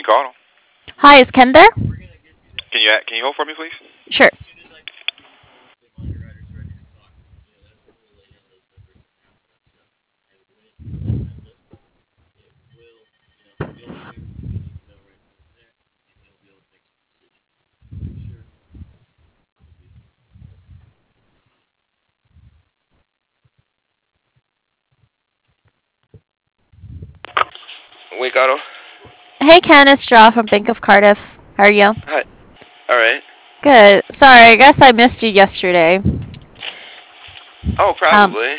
Auto. Hi, is Ken there? Can you hold for me, please? Sure. Wake Auto. Hey, Ken, it's Jaw from Bank of Cardiff. How are you? Hi. All right. Good. Sorry, I guess I missed you yesterday. Oh, Um, probably.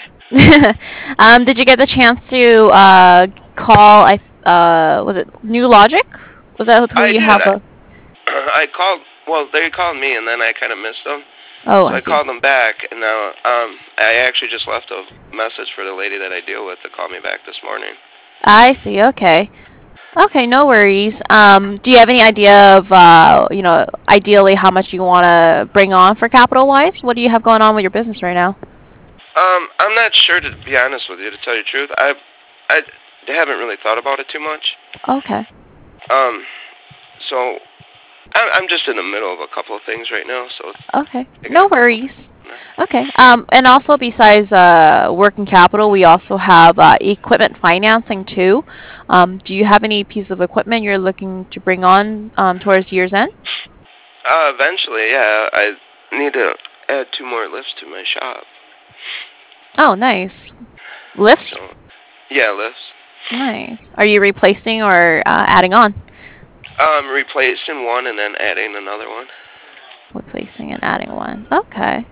did you get the chance to call? Was it New Logic? Was that who I you did. have? I called. Well, they called me, and then I kind of missed them. Oh, So I I see. called them back, and now I actually just left a message for the lady that I deal with to call me back this morning. I see. Okay. Okay, no worries. Do you have any idea of, ideally how much you want to bring on for capital wise? What do you have going on with your business right now? I'm not sure, to be honest with you, to tell you the truth. I haven't really thought about it too much. Okay. Um, so I'm just in the middle of a couple of things right now, so it's Okay. taking No a couple. worries. Okay. And also besides working capital, we also have equipment financing too. Do you have any piece of equipment you're looking to bring on towards year's end? Eventually, yeah. I need to add 2 more lifts to my shop. Oh, nice. Lifts? So yeah, lifts. Nice. Are you replacing or adding on? Replacing one and then adding another one. Replacing and adding one. Okay.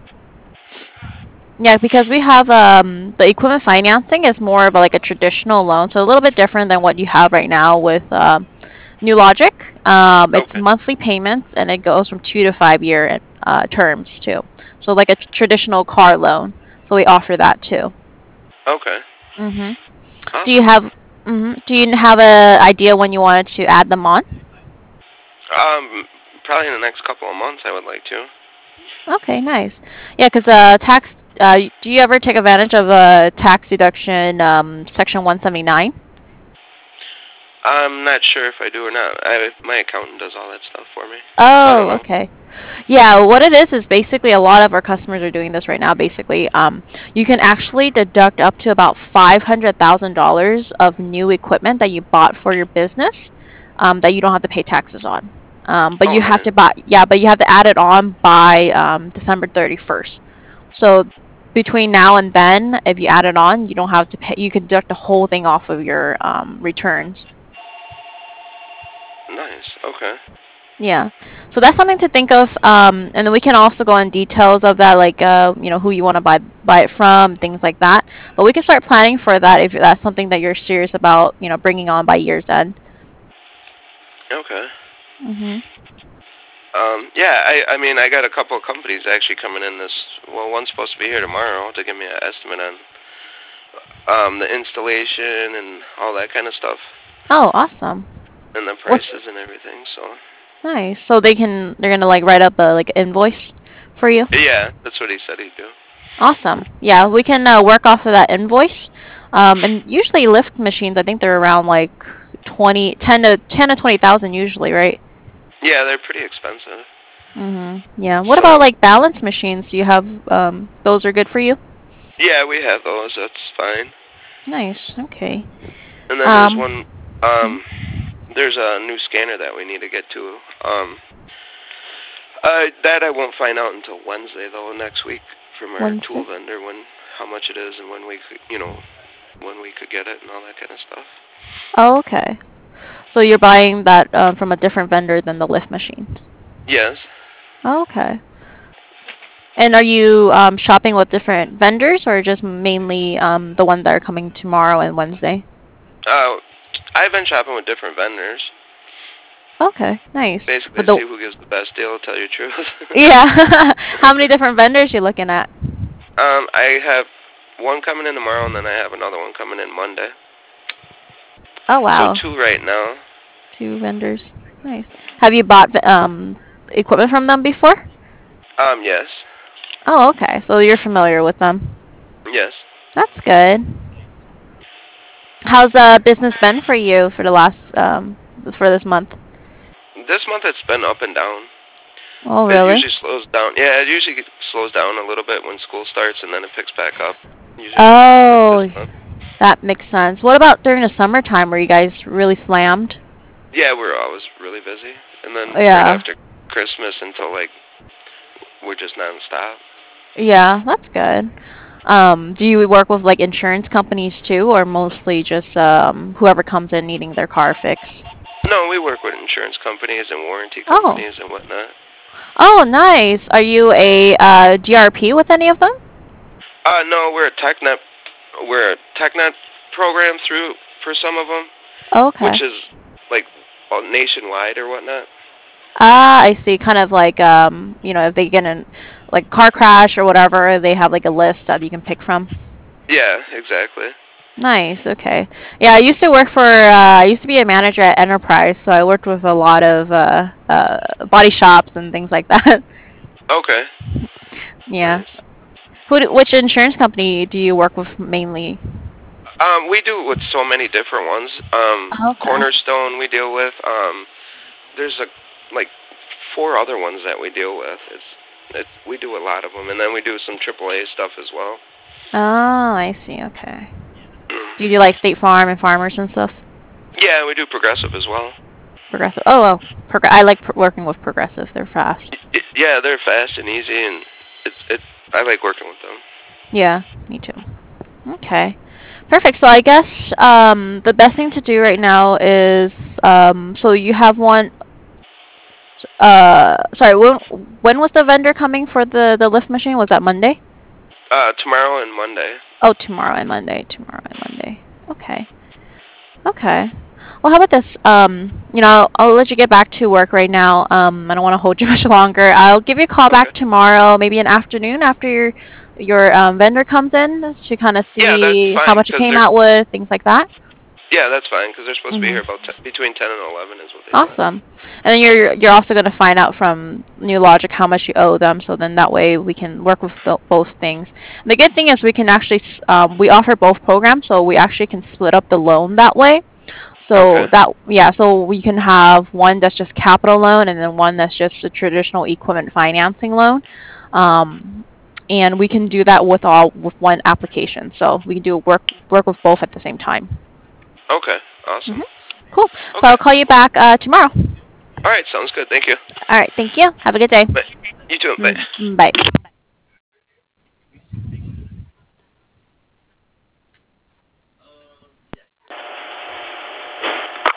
Yeah, because we have the equipment financing is more of like a traditional loan, so a little bit different than what you have right now with New Logic. It's Okay. monthly payments and it goes from 2 to 5 year terms too. So like a traditional car loan. So we offer that too. Okay. hmm Do you Awesome. have Do you have a idea when you wanted to add them on? Probably in the next couple of months, I would like to. Okay, nice. Yeah, because tax. Do you ever take advantage of tax deduction section 179? I'm not sure if I do or not. My accountant does all that stuff for me, so I don't Oh, know. okay. Yeah, what it is basically a lot of our customers are doing this right now. Basically, you can actually deduct up to about $500,000 of new equipment that you bought for your business, that you don't have to pay taxes on. But Oh, you have nice. to buy, yeah, but you have to add it on by December 31st. So between now and then, if you add it on, you don't have to pay. You can deduct the whole thing off of your returns. Nice. Okay. Yeah. So that's something to think of. And then we can also go in details of that, like who you want to buy it from, things like that. But we can start planning for that if that's something that you're serious about, bringing on by year's end. Okay. Mhm. Yeah. I mean, I got a couple of companies actually coming in this. Well, one's supposed to be here tomorrow to give me an estimate on the installation and all that kind of stuff, Oh, awesome. and the What's prices and everything. So nice. So they're gonna like write up a like invoice for you. yeah, that's what he said he'd do. Awesome. Yeah, we can work off of that invoice. And usually lift machines, I think they're around like 10 to 20,000 usually, right? Yeah, they're pretty expensive. Yeah. What about So like balance machines? Do you have those are good for you? yeah, we have those. That's fine. Nice. Okay. And then there's Um. one. mhm. There's a new scanner that we need to get to. That I won't find out until Wednesday though, next week from our tool Wednesday. vendor when how much it is and when we could, when we could get it and all that kind of stuff. Oh, okay. So you're buying that from a different vendor than the lift machines. Yes. Oh, okay. And are you shopping with different vendors or just mainly the ones that are coming tomorrow and Wednesday? Uh, I've been shopping with different vendors, Okay, nice. basically But to the see who gives the best deal. To tell you the truth. yeah, how many different vendors you looking at? I have one coming in tomorrow, and then I have another one coming in Monday. Oh So wow, two right now. two vendors. Nice. Have you bought equipment from them before? Yes. Oh, okay. So you're familiar with them. Yes. That's good. How's business been for you for the last for this month? This month it's been up and down. Oh, really? It usually slows down. Yeah, it usually slows down a little bit when school starts, and then it picks back up. Usually Oh, this month. that makes sense. What about during the summertime? Were you guys really slammed? Yeah, we're always really busy, and then Yeah. right after Christmas until like we're just nonstop. Yeah, that's good. Do you work with like insurance companies too, or mostly just whoever comes in needing their car fixed? No, we work with insurance companies and warranty Oh. companies and whatnot. Oh, nice. Are you a DRP with any of them? No, we're a TechNet program through for some of them, Okay. which is like nationwide or whatnot. Ah, I see. Kind of like if they get in like car crash or whatever, they have like a list that you can pick from. Yeah, exactly. Nice. Okay. Yeah, I used to work for. I used to be a manager at Enterprise, so I worked with a lot of body shops and things like that. Okay. Yeah. Nice. Which insurance company do you work with mainly? We do with so many different ones. Okay. Cornerstone we deal with. There's like 4 other ones that we deal with. We do a lot of them, and then we do some AAA stuff as well. Oh, I see. Okay. Do you do like State Farm and Farmers and stuff? Yeah, we do Progressive as well. Progressive. Oh, I like working with Progressive. They're fast. Yeah, they're fast and easy, and I like working with them. Yeah, me too. Okay. Perfect. So I guess the best thing to do right now is so you have one. Sorry. When was the vendor coming for the lift machine? Was that Monday? Tomorrow and Monday. Oh, tomorrow and Monday. Tomorrow and Monday. Okay. Okay. Well, how about this? I'll let you get back to work right now. I don't want to hold you much longer. I'll give you a call back tomorrow, maybe in afternoon after your vendor comes in to kind of see that's fine, how much it 'cause came they're- out with, things like that. Yeah, that's fine because they're supposed to be here about between 10 and 11 is what they said. Awesome. And then you're also going to find out from New Logic how much you owe them, so then that way we can work with both things. And the good thing is we can actually we offer both programs, so we actually can split up the loan that way. So so we can have one that's just capital loan and then one that's just a traditional equipment financing loan. And we can do that with one application. So we can do work with both at the same time. Okay, awesome. Cool. So I'll call you back tomorrow. All right, sounds good. Thank you. All right, thank you. Have a good day. Bye. You too. Bye. Bye.